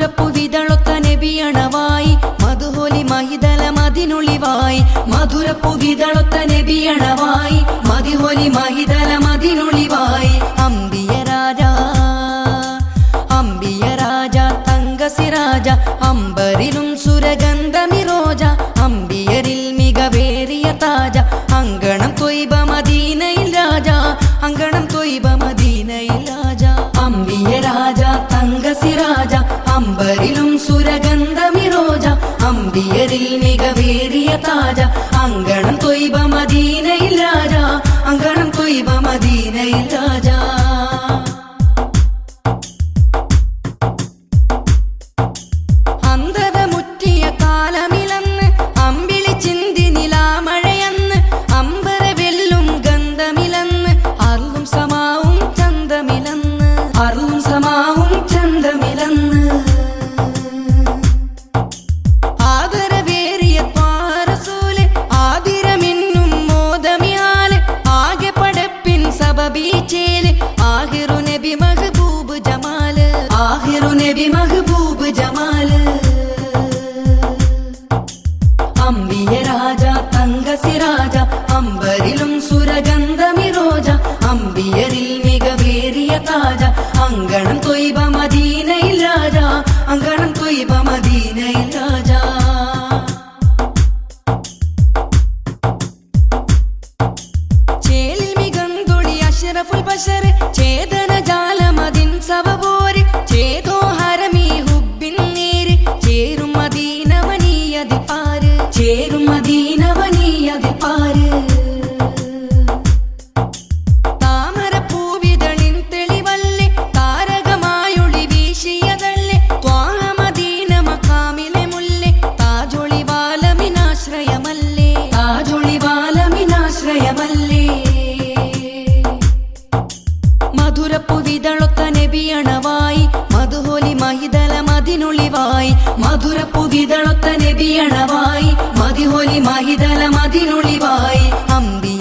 മധുരപ്പു വിതളൊത്ത നബിയണവായി മധുഹോലി മഹിതല മതിനുളിവായി മധുരപ്പു വിതളൊത്ത നബിയണവായി മതിഹോലി മഹിതല മതിനുളിവായി അംബിയ രാജ തങ്കസിരാജ അമ്പരിലും സുരഗന്ധമിരോജ അമ്പിയരിൽ മികവേറിയ താജ അങ്കണം ത്വയ്ബ മദീനയിൽ രാജ അങ്കണം ത്വയ്ബ മദീനയിൽ രാജ അമ്പിയ രാജ തങ്കസിരാജ അമ്പരിലും സുരഗന്ധമിരോജ അമ്പിയരിൽ മികവേറിയ താജ അങ്കണം ത്വയ്ബ മദീനയിൽ രാജ അങ്കണം ത്വയ്ബ മദീനയിൽ രാജ അമ്പിയ രാജ തങ്കസിരാജ അമ്പരിലും സുരഗന്ധമിരോജ അമ്പിയരിൽ മികവേറിയ താജ അങ്കണം ത്വയ്ബ മദീനയിൽ രാജ അങ്കണം ത്വയ്ബ മദീനയിൽ രാജ ചേലിൽ മികന്തൊളി അഷ്റഫുൽ ബശർ ചേതന ജാലമതിൻ സവബോര് ചേതോ ഹരമി ഹുബിൻ നേര് ചേരും മദീന വനിയതി പാര് ചേരും മദീന വനിയതി പാര് താമരപ്പൂവിതളിൻ തെളിവല്ലേ താരകമായൊളി വീശിയതല്ലേ ത്വാഹ മദീന മഖാമിലെ മുല്ലേ താജൊളി വാലമിനാശ്രയമല്ലേ താജൊളി വാലമിനാശ്രയമല്ലേ മധുരപ്പു വിതളൊത്ത നബിയണവായി മധുഹോലി മഹിതല മതിനുളിവായി മധുരപ്പു വിതളൊത്ത നബിയണവായി മതിഹോലി മഹിതല മതിനുളിവായി അമ്പിയ